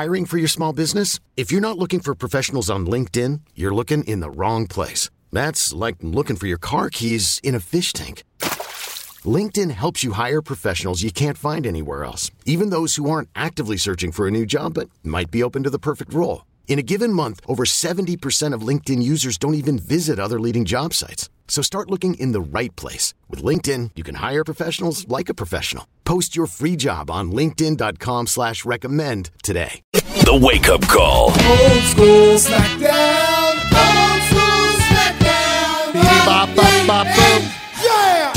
Hiring for your small business? If you're not looking for professionals on LinkedIn, you're looking in the wrong place. That's like looking for your car keys in a fish tank. LinkedIn helps you hire professionals you can't find anywhere else, even those who aren't actively searching for a new job but might be open to the perfect role. In a given month, over 70% of LinkedIn users don't even visit other leading job sites. So start looking in the right place. With LinkedIn, you can hire professionals like a professional. Post your free job on linkedin.com/recommend today. The Wake Up Call. Old school smackdown. Old school smackdown. Bop. Yeah.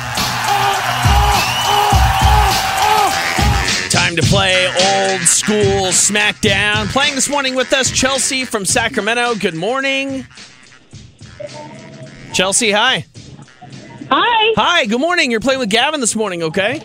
Time to play Old School Smackdown. Playing this morning with us, Chelsea from Sacramento. Good morning. Chelsea, hi. Hi. Hi, good morning. You're playing with Gavin this morning, okay?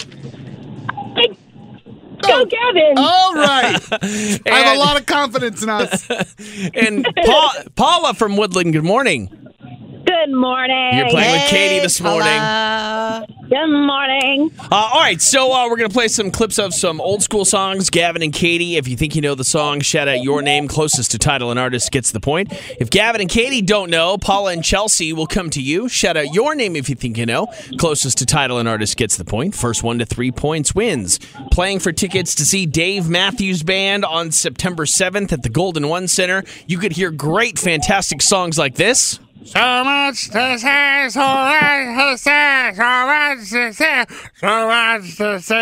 Go, Gavin. All right. I have a lot of confidence in us. And Paula from Woodland, good morning. Good morning. You're playing with Katie this morning. Good morning. All right, so we're going to play some clips of some old school songs. Gavin and Katie, if you think you know the song, shout out your name. Closest to title and artist gets the point. If Gavin and Katie don't know, Paula and Chelsea will come to you. Shout out your name if you think you know. Closest to title and artist gets the point. First 1 to 3 points wins. Playing for tickets to see Dave Matthews Band on September 7th at the Golden One Center. You could hear great, fantastic songs like this. So much to say, so much to say, so much to say, so much to say.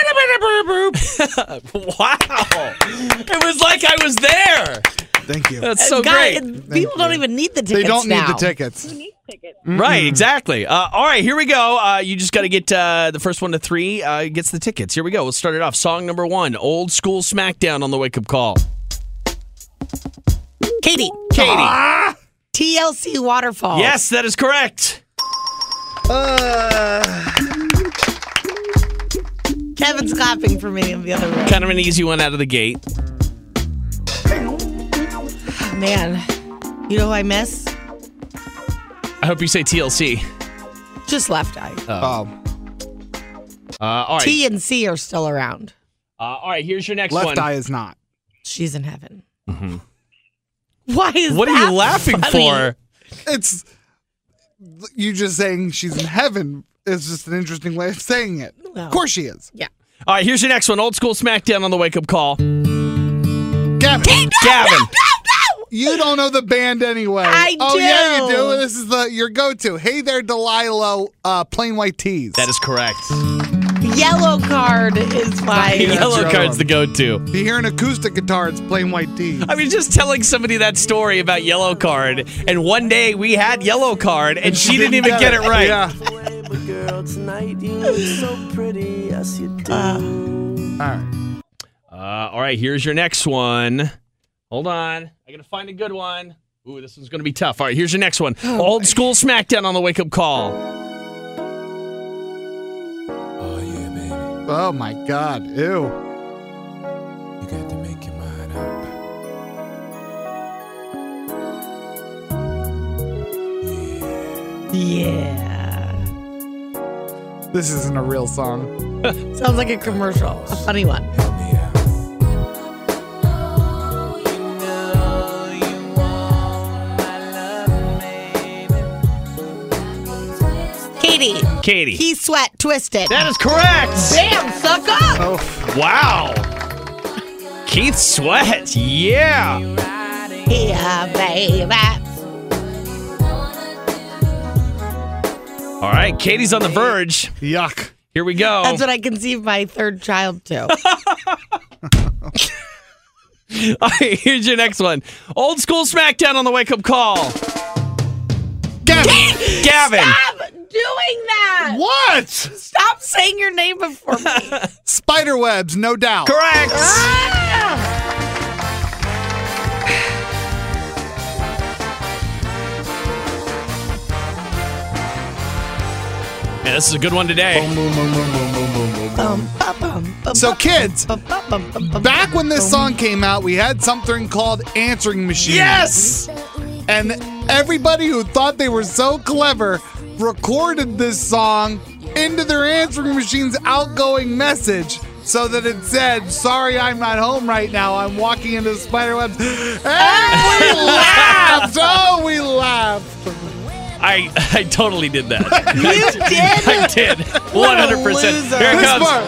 Wow. It was like I was there. Thank you. That's so great. People don't even need the tickets They don't now. need the tickets. Who needs tickets? Right, exactly. All right, here we go. You just got to get the first 1 to 3 gets the tickets. Here we go. We'll start it off. Song number 1, Old School Smackdown on the Wake Up Call. Katie. Katie. TLC Waterfall. Yes, that is correct. Kevin's clapping for me in the other room. Kind of an easy one out of the gate. Man, you know who I miss? I hope you say TLC. Just Left Eye. All right. T and C are still around. All right, here's your next Left one. Eye is not. She's in heaven. Mm-hmm. Why is What are that you laughing funny? for? It's you just saying she's in heaven is just an interesting way of saying it. No. Of course she is. Yeah. All right, here's your next one. Old School Smackdown on the Wake Up Call. Gavin. Gavin. You don't know the band anyway. I Oh, do. yeah, you do. This is your go-to. Hey There, Delilah, Plain White Tees. That is correct. Yellow Card is my... Yellow your Card's one. the go-to. If you hear an acoustic guitar, it's Plain White Tees. I mean, just telling somebody that story about Yellow Card, and one day we had Yellow Card, and she didn't even get it right. Yeah. Girl, tonight you look so pretty, yes you do. All right. All right, here's your next one. Hold on. I got to find a good one. Ooh, this one's going to be tough. All right, here's your next one. Old School Smackdown on the Wake Up Call. Oh yeah, baby, Oh, my God. Ew. you got to make your mind up. Yeah. This isn't a real song. Sounds like a commercial. A funny one. Help me out. Katie. Katie. Key Sweat Twisted. That is correct. Damn, suck up. Oh, Wow. Keith Sweat. Yeah. Yeah, baby. All right, Katie's on the verge. yuck. Here we go. That's what I conceived my third child to. All right, here's your next one. Old School Smackdown on the Wake Up Call. Gavin. Gavin. Stop doing that. What? Stop saying your name before me. Spiderwebs, no doubt. Correct. Ah! Yeah, this is a good one today. So, kids, back when this song came out, we had something called answering machines. Yes. And everybody who thought they were so clever recorded this song into their answering machine's outgoing message so that it said, "Sorry, I'm not home right now. I'm walking into the spider webs." And we laughed. Oh, we laughed. I totally did that. You did? I did. 100%. Here it This comes. part.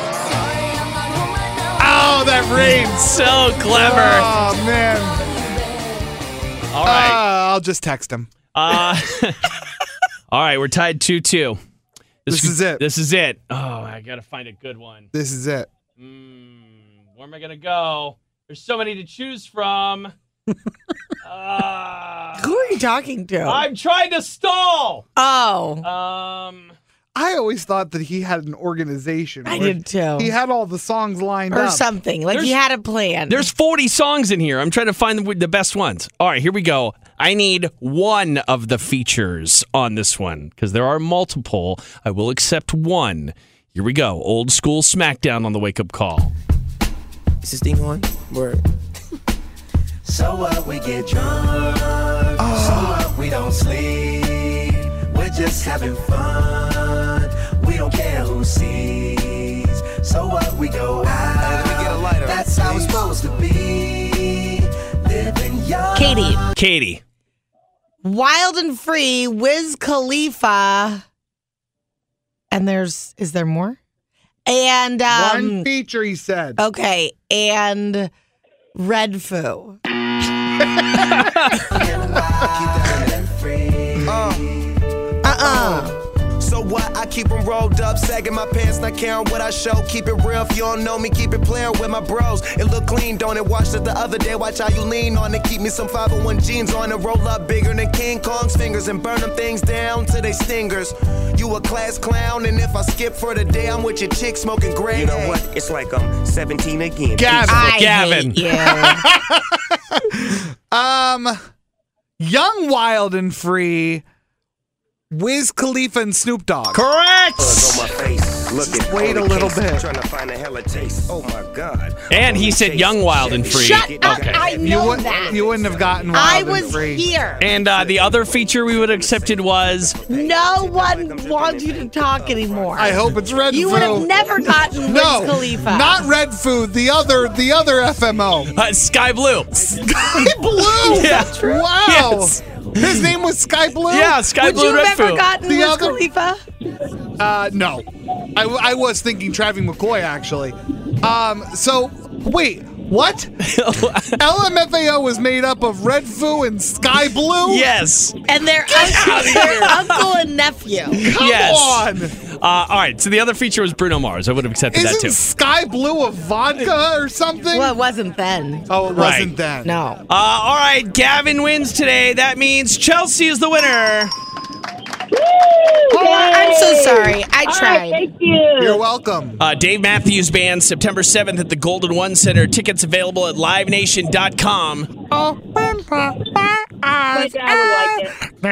Oh, that rain. So clever. Oh, man. All right. I'll just text him. All right, we're tied 2-2. This is it. This is it. Oh, I got to find a good one. This is it. Where am I going to go? There's so many to choose from. Who are you talking to? I'm trying to stall. Oh. I always thought that he had an organization. I where did too. He had all the songs lined Or up. something. Like he had a plan. There's 40 songs in here. I'm trying to find the best ones. All right, here we go. I need one of the features on this one because there are multiple. I will accept one. Here we go. Old school SmackDown on the wake-up call. Is this thing on? Word. So what? We get drunk. So what? We don't sleep. We're just having fun. We don't care who sees. So what? We go out. Let me get a lighter. That's how it's supposed to be. Living young. Katie. Wild and Free, Wiz Khalifa. And is there more? And One feature, he said. okay, and Red Foo. So what? I keep them rolled up, sagging my pants, not caring what I show. Keep it real if you don't know me, keep it playing with my bros. It look clean, don't it? Watched it the other day, watch how you lean on it. Keep me some 501 jeans on it, roll up bigger than King Kong's fingers and burn them things down to they stingers. You a class clown, and if I skip for the day, I'm with your chick smoking gray. You know what? It's like I'm 17 again. Gavin. Hate you. Young, Wild and Free, Wiz Khalifa and Snoop Dogg. Correct. On my face. Look at wait a little bit. Trying to find a hella taste. Oh my God. And he said Young, Wild, and Free. Shut up. Okay. I know that. You wouldn't have gotten I Wild and was Free. here. And the other feature we would have accepted was No one wants you to talk anymore. I hope it's Red You Foo. would have never gotten No, Wiz Khalifa. not Red Food. The other FMO. Sky Blue. Sky Blue. Yeah. Wow. Yes. His name was Sky Blue. Yeah, Sky Would Blue you Red have ever Foo. gotten The Wiz other- Khalifa? No. I was thinking Travis McCoy, actually. So, wait, what? LMFAO was made up of Red Foo and Sky Blue? Yes. And their uncle and nephew. Come Yes. on. All right, so the other feature was Bruno Mars. I would have accepted that Isn't too. Sky Blue a vodka or something? Well, it wasn't then. Oh, it Right. wasn't then. No. All right, Gavin wins today. That means Chelsea is the winner. Oh, I'm so sorry. I tried. Thank you. You're welcome. Dave Matthews Band, September 7th at the Golden One Center. Tickets available at livenation.com. Open my eyes. My dad would like it.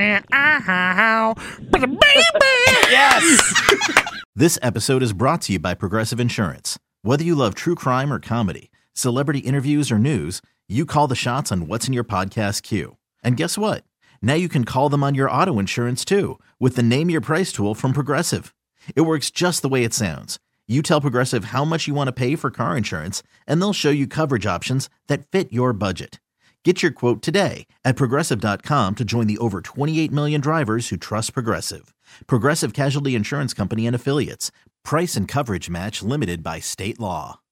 Yes. This episode is brought to you by Progressive Insurance. Whether you love true crime or comedy, celebrity interviews or news, you call the shots on what's in your podcast queue. And guess what? Now you can call them on your auto insurance too with the Name Your Price tool from Progressive. It works just the way it sounds. You tell Progressive how much you want to pay for car insurance, and they'll show you coverage options that fit your budget. Get your quote today at Progressive.com to join the over 28 million drivers who trust Progressive. Progressive Casualty Insurance Company and Affiliates. Price and coverage match limited by state law.